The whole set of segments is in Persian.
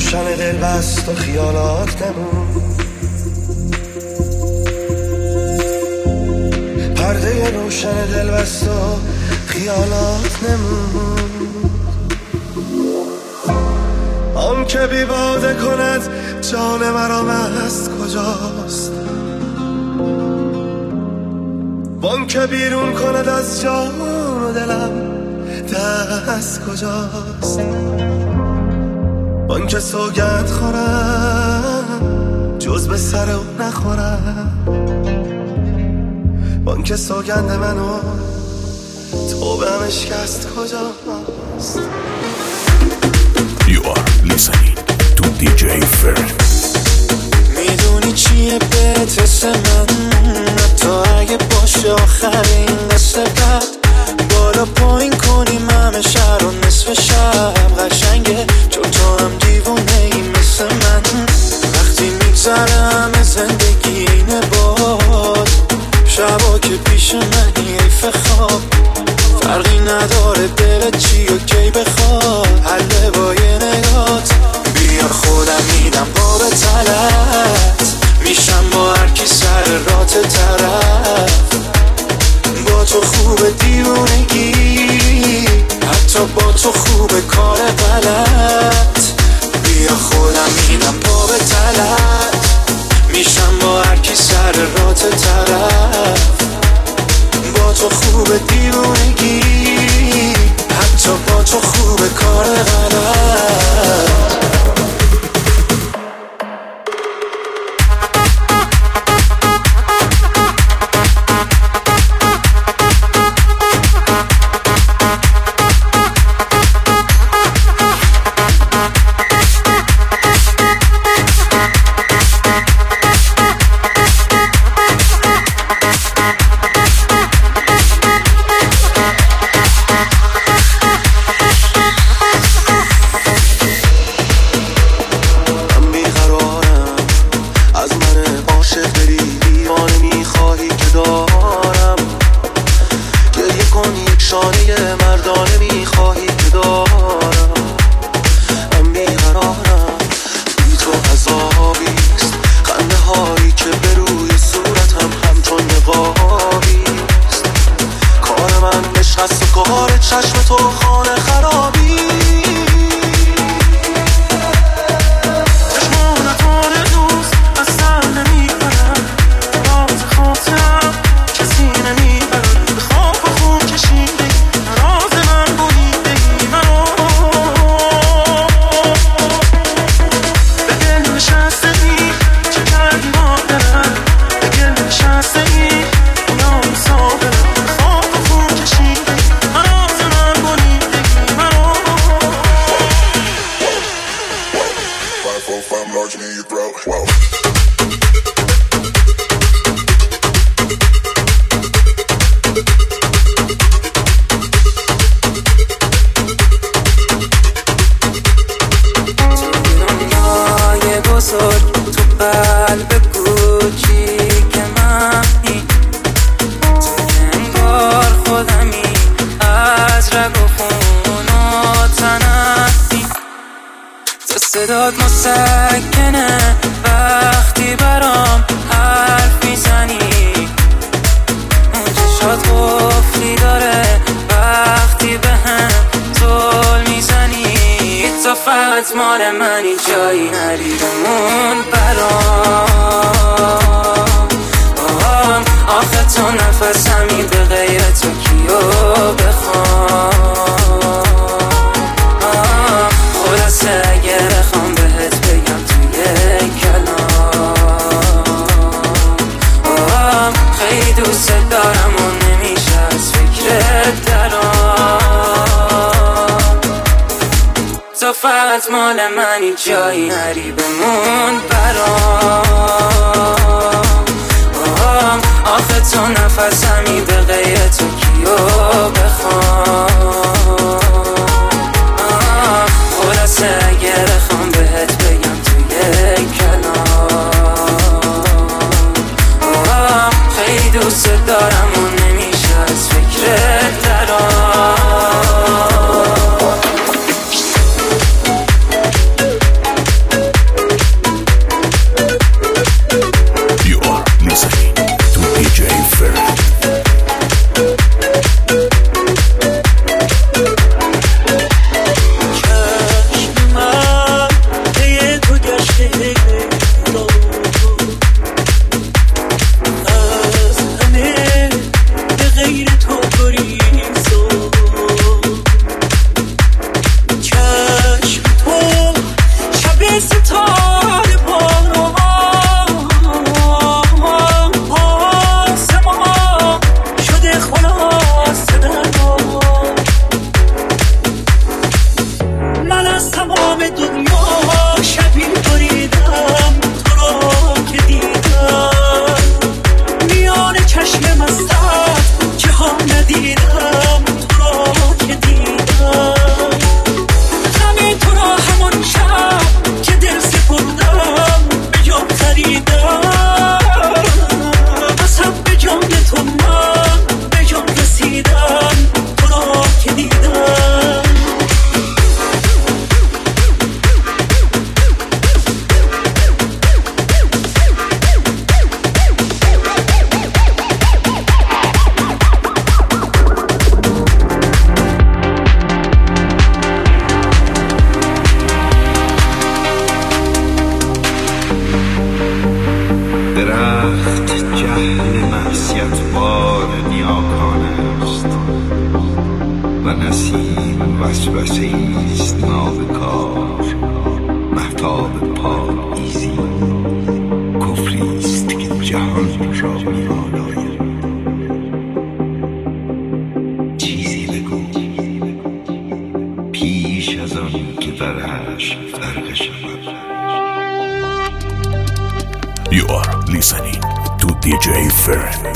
روشن دل بست و خیالات نمون، پرده روشن دل بست و خیالات نمون. آن که بی باده کند جان مرا مست کجاست، وان که بیرون کند از جان و دلم دست کجاست. وان که سوگند خورم جز به سر او نخورم، وان که سوگند منو توبم اشکست کجاست. You are listening to DJ Ferg. میدونی چیه بهت حس من، حتی اگه باشه آخرین قصه بد، بالا پایین کنیم همه شهر و نصف شب قشنگه، چون تو هم دیوونه ای مثل من. وقتی میگذره همه زندگی اینه باد، شبا که پیش منی حیف خواب، فرقی نداره دلت چی و کی بخواد، حله با یه نگات. بیا خودم میدم باب تلت، میشم با هر کی سر رات طرف. با تو خوب دیوونگی، حتی با تو خوب کار غلط. بیا خودم میدم باب تلت، میشم با هر کی سر رات طرف. با تو خوب دیوونگی، حتی با تو خوب کار غلط. صدات مسکنه وقتی برام حرف میزنی، اون چشات قفلی داره وقتی به هم زل میزنی. تو فقط مال منی، جایی نری بمون برام. آخه تو نفسمی، به غیر تو کیو بخوام. خلاصه اگه بخوام بهت بگم توی کلام، خیلی دوست دارم و نمیشه از فکرت درام. تو فقط مال منی، جایی نری بمون برام. آخه تو نفسمی، به غیر تو کیو بخوام. خلاصه اگه بخوام بهت بگم توی کلام، خیلی دوست دارم و نمیشه از فکرت درام. نسیم وسوسه‌ایست ناب کار، مهتاب پاییزی کفریست که جهان را می‌آلاید. چیزی بگو پیش از آن که برش غرق شود. You are listening to DJ Ferret.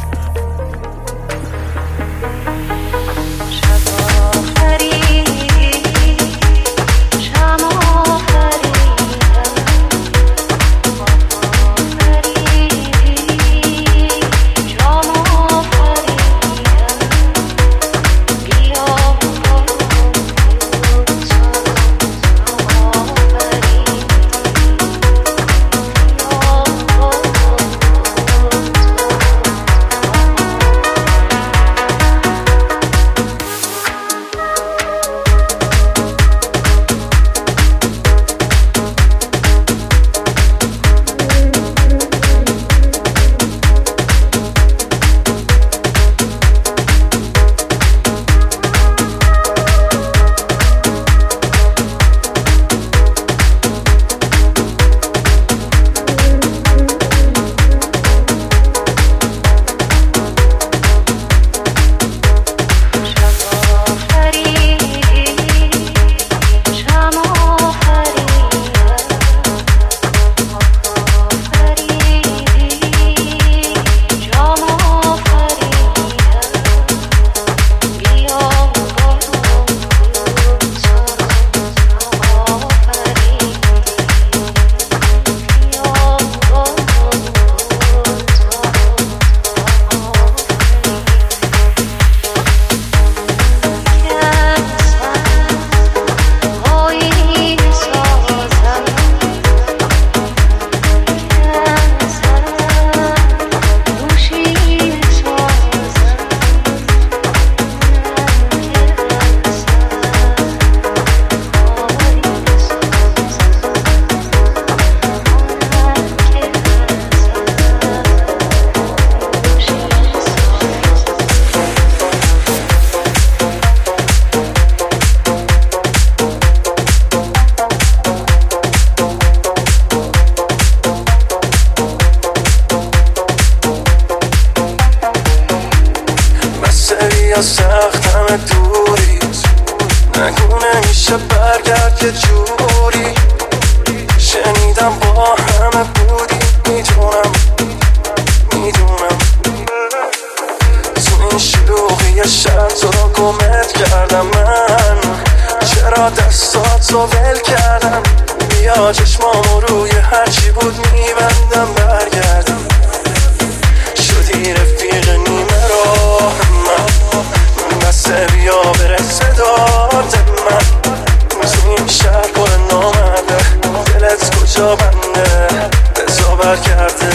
سخت همه دوریست، نگو نمیشه برگرد که جوری. شنیدم با همه بودی، میدونم تو این شلوغی شب تو رو گمت کردم. من چرا دستاتو ول کردم؟ بیا چشمامو روی هرچی بود میبندم برگردم. شدی رفیق نیمه راه من، بسه بیا برسه داد من. تو این شهر پر نامرده، دلت کجا بنده بزا برگرده.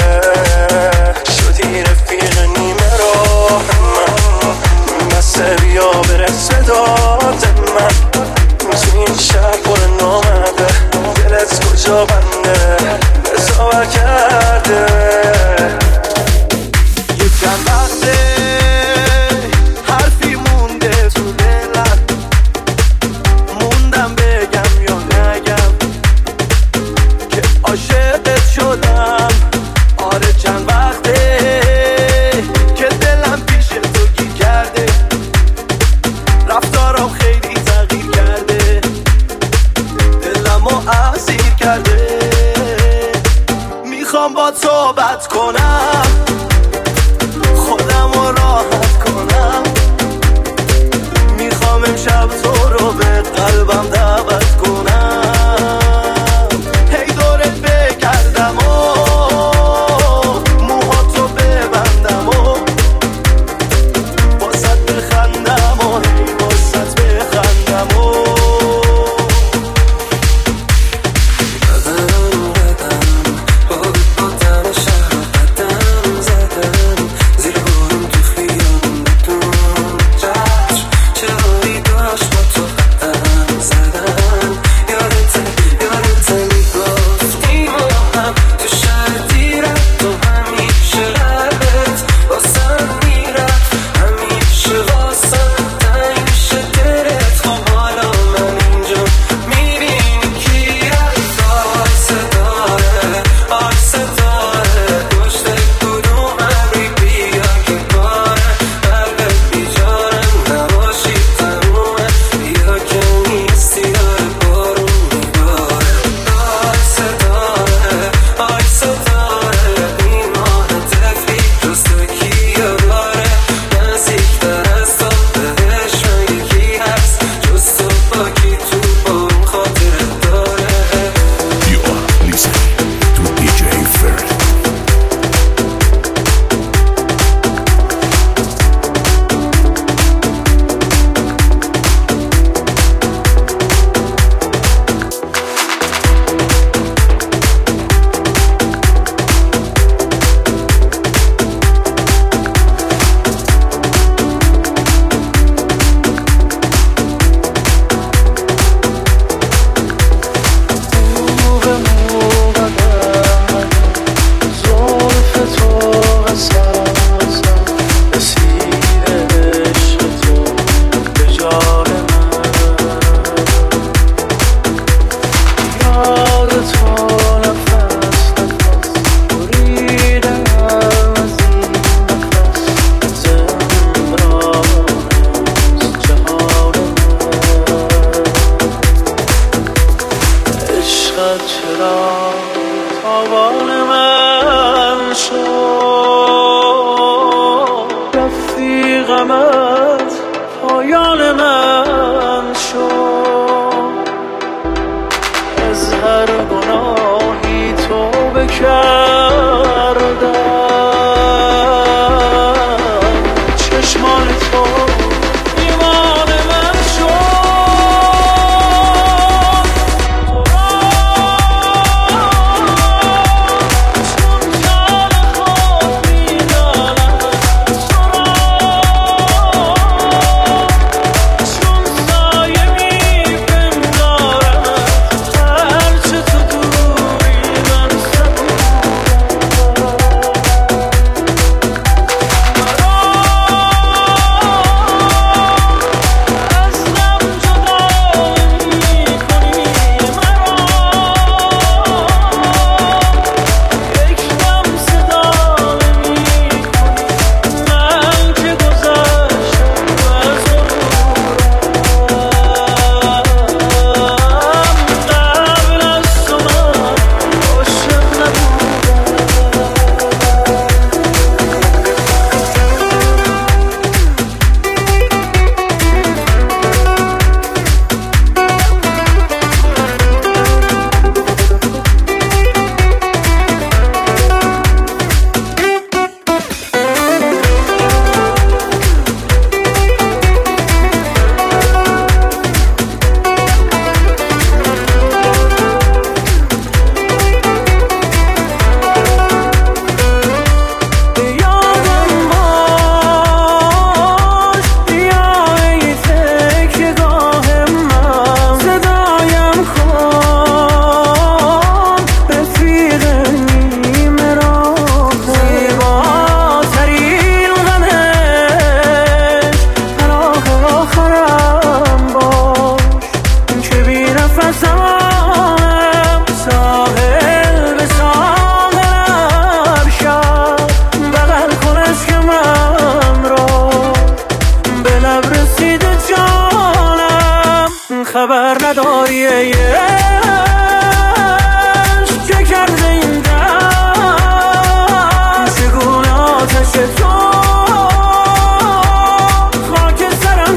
شدی رفیق نیمه راه من، بسه بیا برسه داد من. تو این شهر پر نامرده، دلت کجا بنده بزا برگرده. یکم وقته غمت پایان من شد، از هر گناهی توبه کردم، چشمان تو ایمان من شد. خبر نداری چه کرده این دست، چگونه آتش تو خاک سرم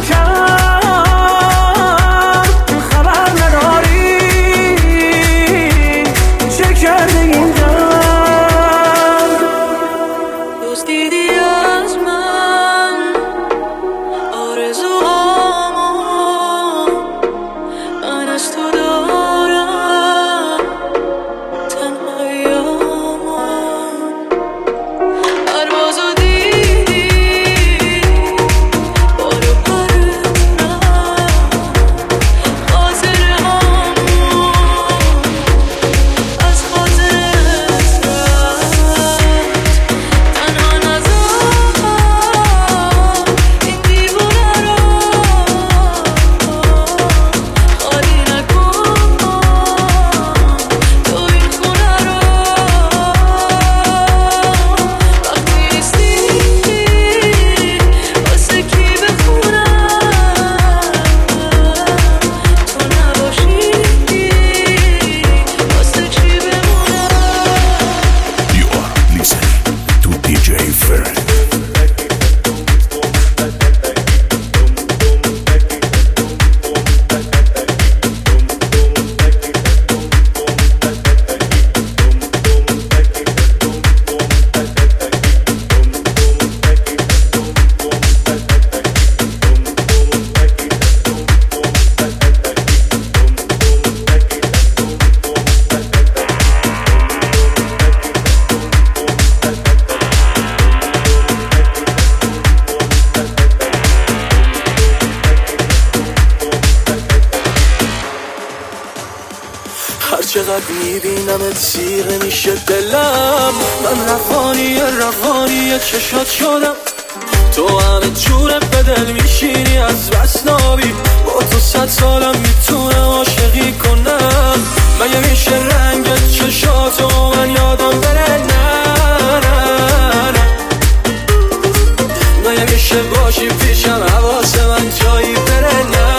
کرد. خبر نداری چه کرده این دست. دزدیدی از من آرزوها، چقدر میبینمت سیغه میشه دلم، من روانی چشات شدم، تو همه جوره به دل میشینی از بس نابی، با تو 100 سالم میتونم عاشقی کنم، مگه میشه رنگ چشاتو من یادم بره؟ نه مگه میشه باشی پیشم حواس من جایی بره؟ نه